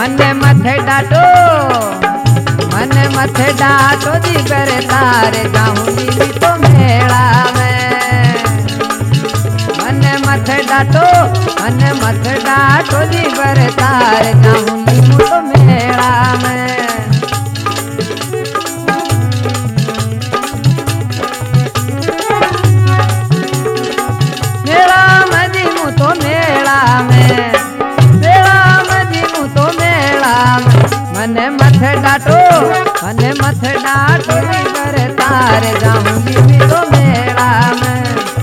मथे डाटो जी बर तारे जाऊंगी भी तो मेला में। मथे डाटो जी बर तारे जाऊंगी भी तो मेला में। मेला में जी मु तो मेला में, मेला में जी मु तो मेला में। मथे डाटो जी बर तारे जाऊंगी भी तो मेला में।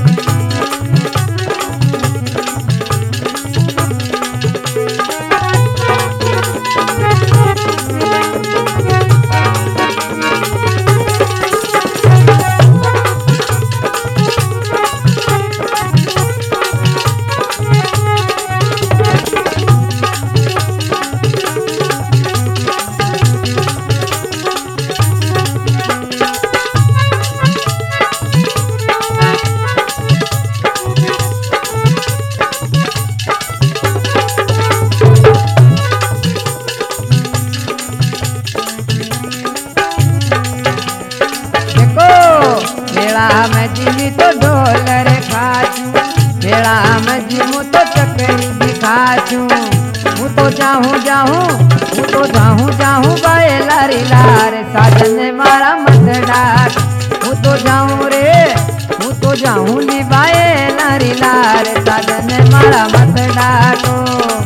मेला में जीवी तो ढोल रे खाचू, मेला में जीमू तो चकरी भी खाचू। हूँ तो जाऊँ बाए लारी लारे साजन मारा मत डाट। हूँ तो जाऊँ नी बाए लारी लारे साजन मारा मत डाटो।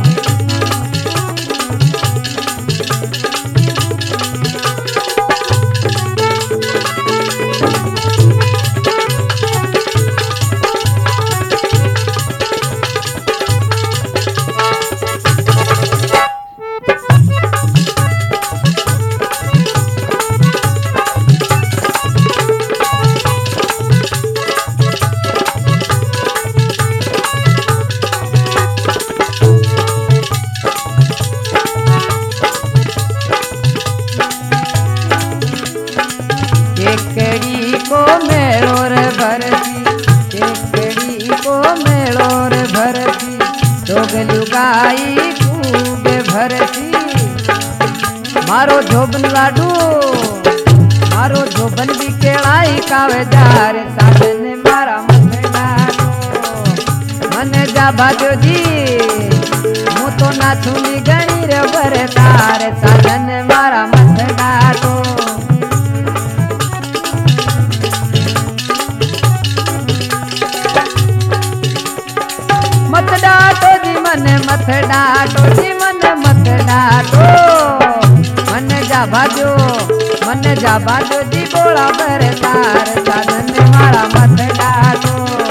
केकड़ी को मेलो रे भरती, केकड़ी को मेलो रे भरती। जोग लुगाई खूब भरती। मारो झोबन लाडू, मारो झोबन भी केलाई कावे जार साजन मारा मन डाटो। मन जा भाजो जी मु तो नाचूनी गणी रे बर तारे साजन मारा मन डाटो। मत डाटो जी मन मत डाटो जी मन मत डाटो। मन जा बाजो जी बोला बर तार साजन मारा मत डाटो।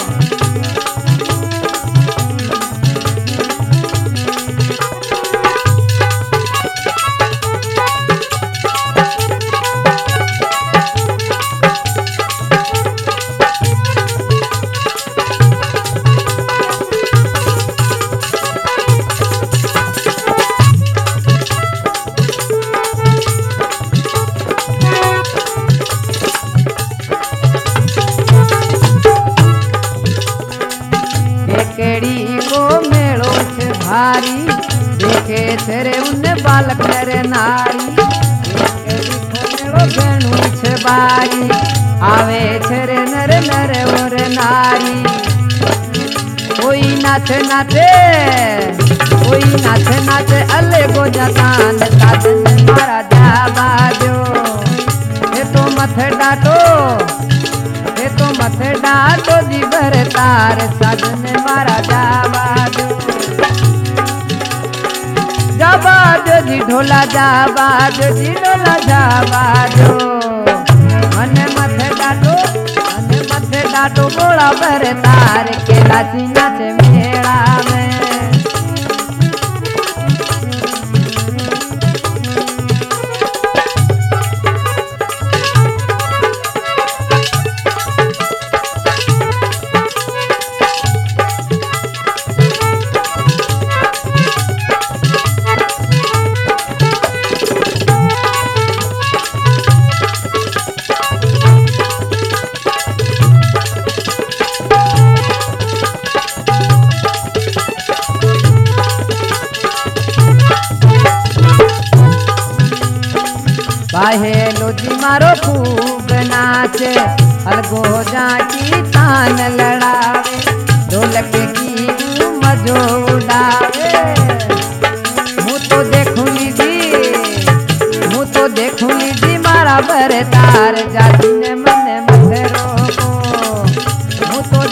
केकड़ी को मेलो छे भारी, देखे तेरे उन बालक नरे नारी। केकड़ी को मेलो बेणु छे बारी, आवे छे नर नर और नारी। कोई नाचे नाचे, कोई नाचे नाचे अले गोजा तान साजन मारा जा बाजो। ये तो मत डाटो, ये तो मत डाटो जी बर तार साजन मारा जा बाजो। जा बाजो जी ढोला जा बाजो जी ढोला जा बाजो। मन मत डाटो बोला बर तार के नाची नाचे मेला में। बाहेलो जी मारो खूब नाचे अलगो जाची तान लड़ावे ढोलक की मजो उड़ावे मुँह तो देखूंगी जी मारा बरतार जाती ने मने मथे रोको मुँह तो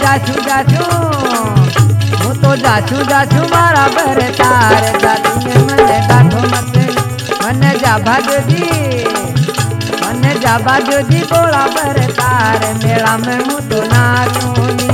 जाचू मारा बरतार जाती ने मने डाठो मथे मने जा भाग्यो जी बोला बरतार मेला में हूँ तो नाचूंगी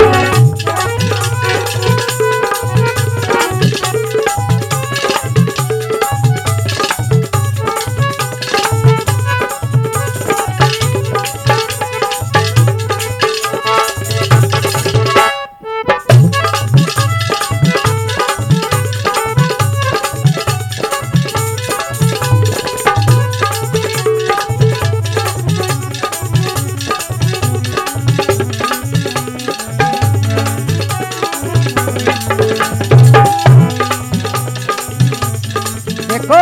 देखो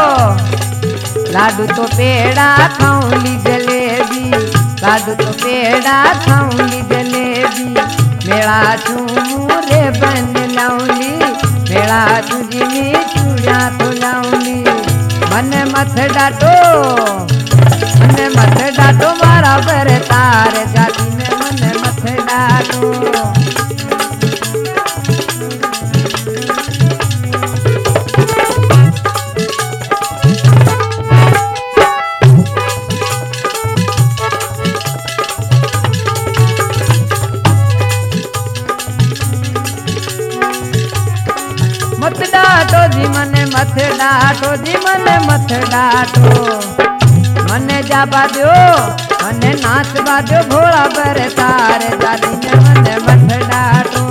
लाडू तो पेड़ा खाऊंगी जलेबी लाडू तो पेड़ा खाऊंगी जलेबी मेरा चूमू रे बन लाऊंगी मेरा तुझी में चूड़िया तो लाऊंगी मन मत डाटो मारा बरतार जाती में मन मत डाटो मत डाटो जी मने मत डाटो मने जाबा दो मने नाचबा दो भोला बरतार दादी ने मने मत डाटो